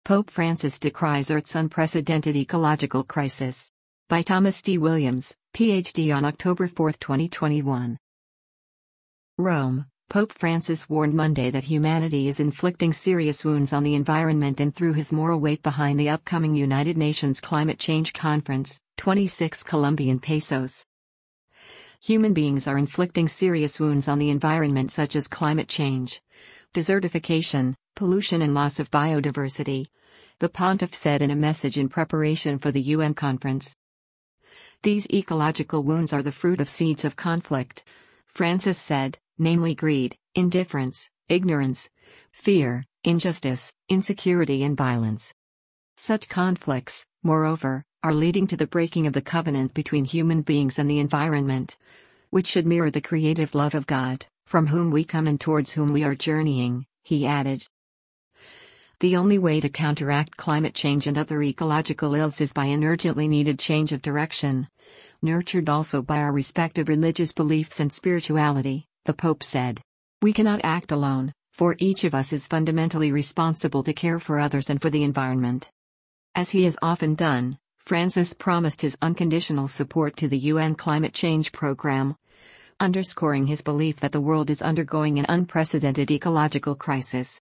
Pope Francis decries Earth's unprecedented ecological crisis. By Thomas D. Williams, Ph.D. on October 4, 2021. Rome, Pope Francis warned Monday that humanity is inflicting serious wounds on the environment and threw his moral weight behind the upcoming United Nations Climate Change Conference, 26 Colombian pesos. Human beings are inflicting serious wounds on the environment such as climate change, desertification, pollution and loss of biodiversity, the pontiff said in a message in preparation for the UN conference. These ecological wounds are the fruit of seeds of conflict, Francis said, namely greed, indifference, ignorance, fear, injustice, insecurity and violence. Such conflicts, moreover, are leading to the breaking of the covenant between human beings and the environment, which should mirror the creative love of God, from whom we come and towards whom we are journeying, he added. The only way to counteract climate change and other ecological ills is by an urgently needed change of direction, nurtured also by our respective religious beliefs and spirituality, the Pope said. We cannot act alone, for each of us is fundamentally responsible to care for others and for the environment. As he has often done, Francis promised his unconditional support to the UN climate change program, underscoring his belief that the world is undergoing an unprecedented ecological crisis.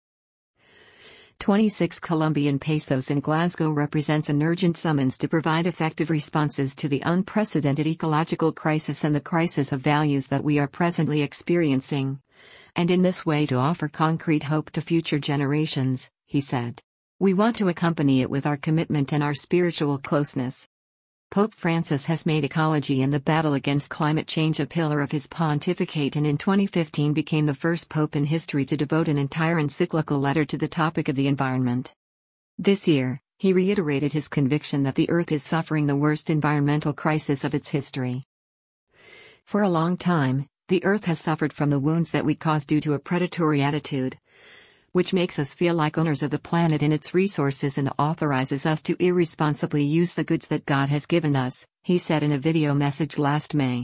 26 Colombian pesos in Glasgow represents an urgent summons to provide effective responses to the unprecedented ecological crisis and the crisis of values that we are presently experiencing, and in this way to offer concrete hope to future generations, he said. We want to accompany it with our commitment and our spiritual closeness. Pope Francis has made ecology and the battle against climate change a pillar of his pontificate and in 2015 became the first pope in history to devote an entire encyclical letter to the topic of the environment. This year, he reiterated his conviction that the Earth is suffering the worst environmental crisis of its history. For a long time, the Earth has suffered from the wounds that we cause due to a predatory attitude, which makes us feel like owners of the planet and its resources and authorizes us to irresponsibly use the goods that God has given us, he said in a video message last May.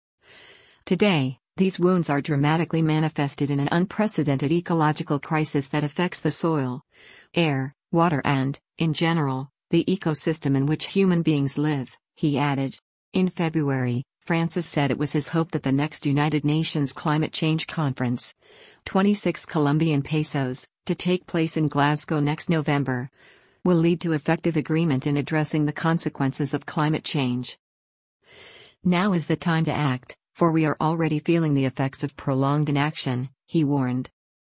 Today, these wounds are dramatically manifested in an unprecedented ecological crisis that affects the soil, air, water and, in general, the ecosystem in which human beings live, he added. In February, Francis said it was his hope that the next United Nations Climate Change Conference, 26 Colombian pesos, to take place in Glasgow next November, will lead to effective agreement in addressing the consequences of climate change. Now is the time to act, for we are already feeling the effects of prolonged inaction, he warned.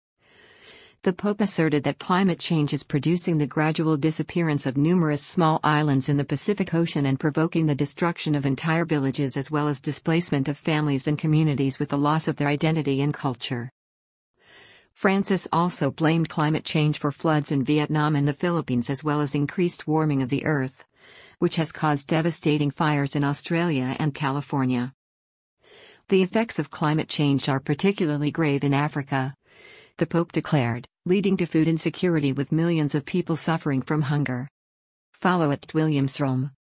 The Pope asserted that climate change is producing the gradual disappearance of numerous small islands in the Pacific Ocean and provoking the destruction of entire villages as well as displacement of families and communities with the loss of their identity and culture. Francis also blamed climate change for floods in Vietnam and the Philippines as well as increased warming of the Earth, which has caused devastating fires in Australia and California. The effects of climate change are particularly grave in Africa, the Pope declared, leading to food insecurity with millions of people suffering from hunger. Follow @WilliamsRome.